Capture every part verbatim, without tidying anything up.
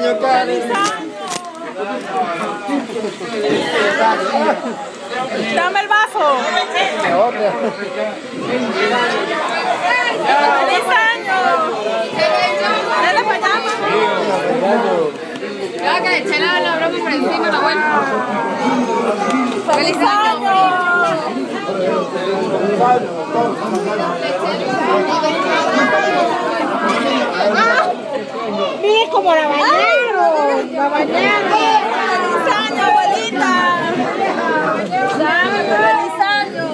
años, Karen. Dame el vaso. ¡Feliz año! Dale para allá, mamá. Ya que le eché la, la broma por encima, la vuelta. ¡Feliz año! Mire cómo la bañaron, la bañaron. ¡Feliz año, abuelita! ¡Dame feliz año!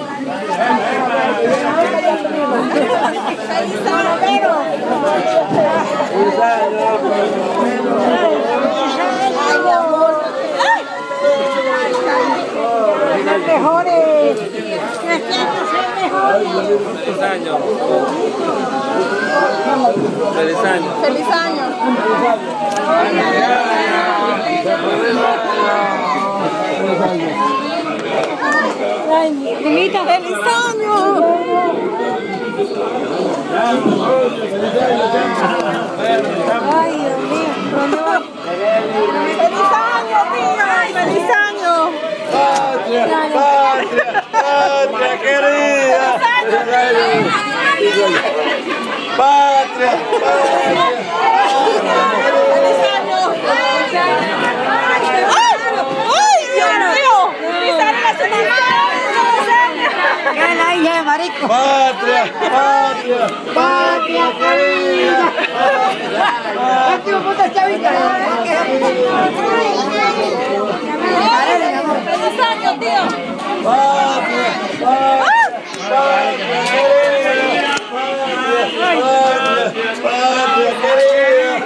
¡Feliz año! Los mejores. Cristianos son mejores. Feliz año. Feliz año. ¡Feliz año! Ay, Lilita, ¡Feliz año! ay, Dios mío, ¿dónde voy? ¡Feliz año, tía! ¡Feliz año! Patria, patria, patria querida. Patria, patria. ¡Feliz año! ¡Ay, Dios mío! ¡Feliz año a su mamá! ¿Qué es la hija de marico? Patria, patria, patria querida. Último punto chavita. ¡Feliz año, tío! Patria, patria querida. Patria, patria querida.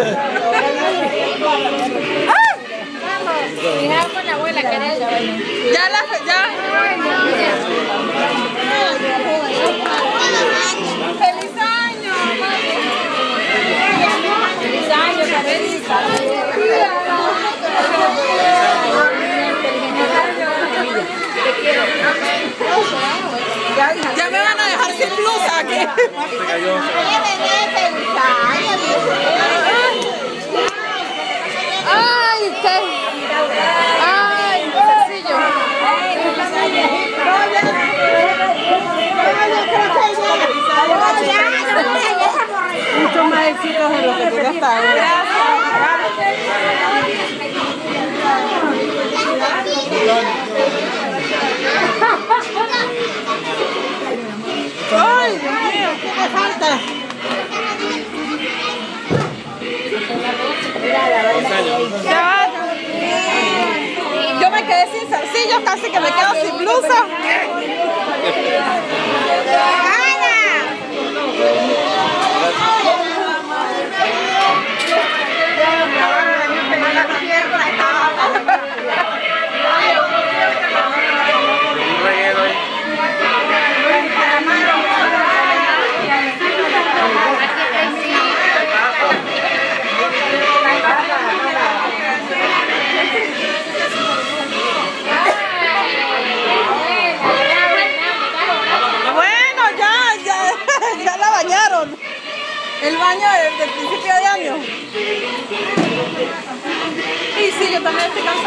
Mira con la abuela, que era ella. Ya la... ya... ¡Feliz año! Feliz año, Carmelita. Te quiero. Ya, ya me van a dejar sin blusa aquí. Se cayó. ¡Ay, qué! ¡Ay, sencillo! Muchos más éxitos de lo que tuve hasta ahora. ¡Ay, Dios mío! ¿Qué me falta? Ya. Yo me quedé sin zarcillos, casi que me quedo sin blusa. Un reguero ahí. Bueno, ya, ya, ya la bañaron. El baño del, del principio de año. Y sí, yo también estoy cansada.